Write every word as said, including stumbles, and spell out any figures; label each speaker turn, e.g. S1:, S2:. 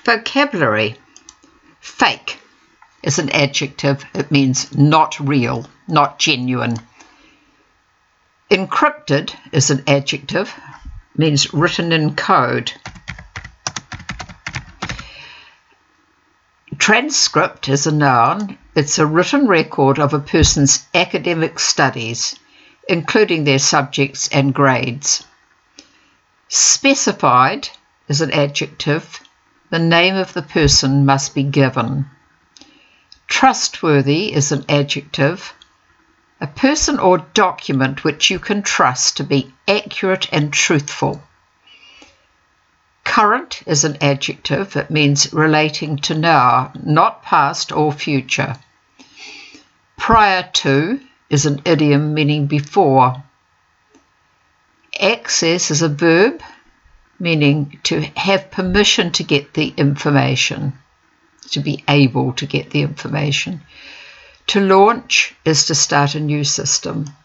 S1: Vocabulary. Fake is an adjective. It means not real, not genuine. Encrypted is an adjective. It means written in code. Transcript is a noun. It's a written record of a person's academic studies, including their subjects and grades. Specified is an adjective. The name of the person must be given. Trustworthy is an adjective. A person or document which you can trust to be accurate and truthful. Current is an adjective. It means relating to now, not past or future. Prior to is an idiom meaning before. Access is a verb meaning to have permission to get the information, to be able to get the information. To launch is to start a new system.